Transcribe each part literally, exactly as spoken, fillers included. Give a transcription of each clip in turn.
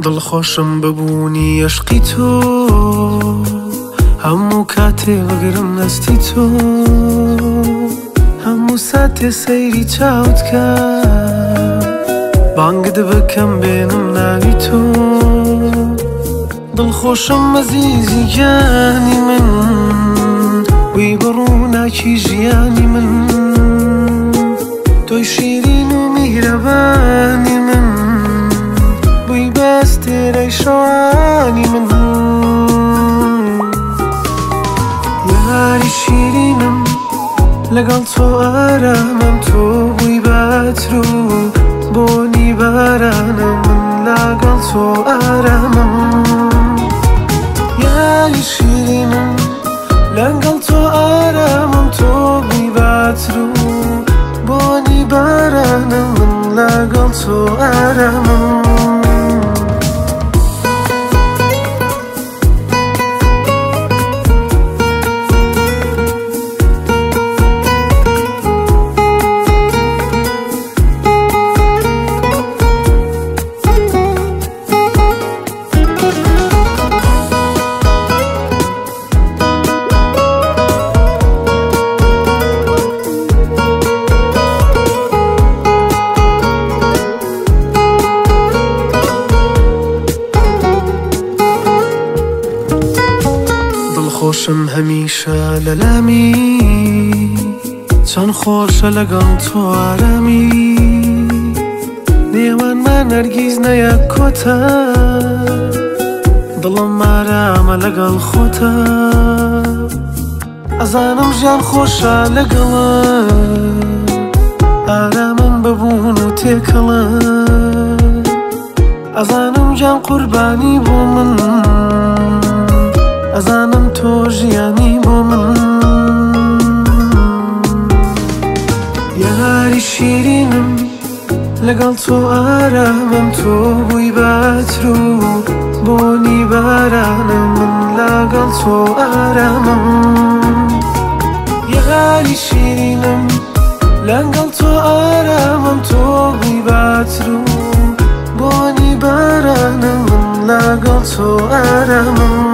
دڵخۆشم ببوونی عشقی تۆ هەموو کاتێ بگرم دەستی تۆ هەموو ساتێ سەیری چاوت کە بانگت بکەم بێنم ناوی تۆ دڵخۆشم ئەزیزی گیانی من وی بڕووناکی ژیانی من تۆی شیرین و میهرەبانی من بووی بەستێرەی شەوانی من یاری شیرینم لەگەڵ تۆ ئارامم تۆ بووی بەتر و بۆنی بارانم من لەگەڵ تۆ ئارامم یاری شیرینم لەگەڵ تۆ ئارامم تۆ بووی بەتر و بۆنی بارانم من لەگەڵ تۆ ئارامم خۆشم هەمیشە لە لامی چەند خۆشە لەگەڵ تۆ ئارامی نێوانمان هەرگیز نەیەک کۆتە دڵم ئارامە لەگەڵ خۆتە ئەزانم ژیان خۆشە لەگەڵە ئارامم ببوون و تێکەڵە ئەزانم گیان قوربانی بۆ من ئەزانم تۆ ژیانی بۆ من یاری شیرینم لەگەڵ تۆ ئارامم تۆ بووی بەتر و بۆنی بارانم من لەگەڵ تۆ ئارامم یاری شیرینم لەگەڵ تۆ ئارامم تۆ بووی بەتر و بۆنی بارانم من لەگەڵ تۆ ئارامم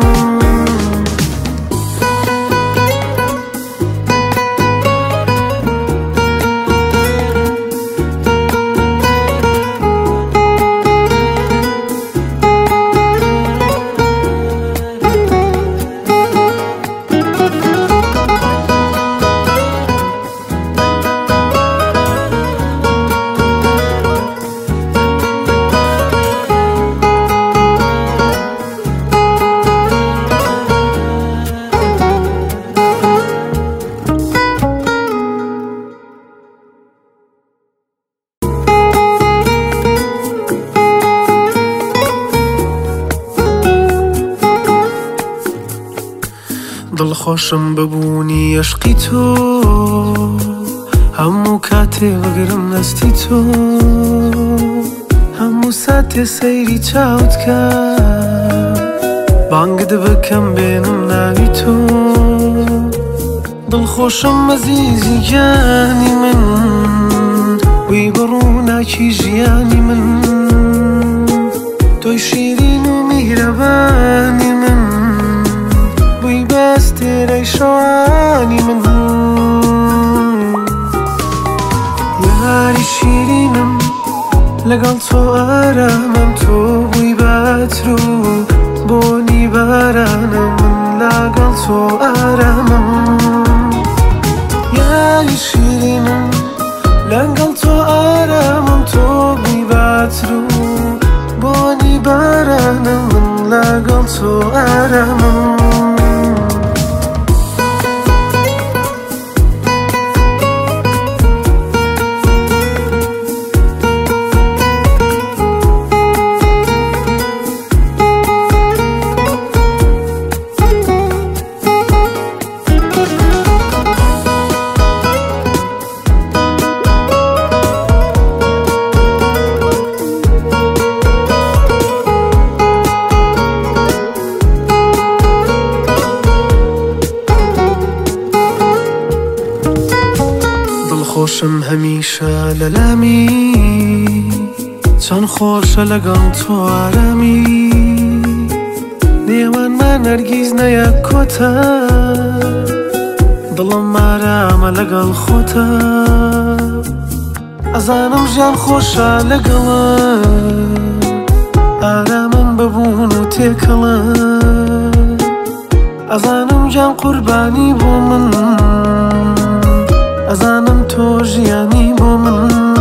دڵخۆشم ببوونی عشقی تۆ هەموو کاتێ بگرم دەستی تۆ هەموو ساتێ سەیری چاوت کە بانگت بکەم بێنم ناوی تۆ دڵخۆشم ئەزیزی گیانی من وی بڕووناکی ژیانی من تۆی شیرین و میهرەبانی من بەستێرەی شەوانی من یاری شیرینم لەگەڵ تۆ ئارامم تۆ بووی بەتر و بۆنی بارانم من لەگەڵ تۆ ئارامم یاری شیرینم لەگەڵ تۆ ئارامم تۆ بووی بەتر و بۆنی بارانم من لەگەڵ تۆ ئارامم خۆشم هەمیشە لە لامی چەند خۆشە لەگەڵ تۆ ئارامی نێوانمان هەرگیز نەیەک کۆتە دڵم ئارامە لەگەڵ خۆتە ئەزانم ژیان خۆشە لەگەڵە ئارامم ببوون و تێکەڵە ئەزانم گیان قوربانی بۆ من ئەزانم تۆ ژیانی بۆ من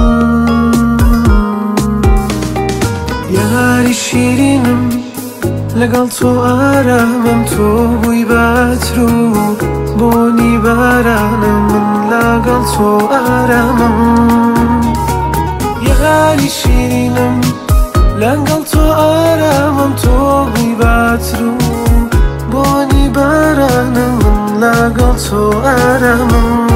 یاری شیرینم لەگەڵ تۆ ئارامم تۆ بووی بەعتر و بۆنی بارانم من لەگەڵ تۆ ئارامم یاری شیرینم لەگەڵ تۆ ئارامم تۆ بووی بەعتر و بۆنی بارانم من لەگەڵ تۆ ئارامم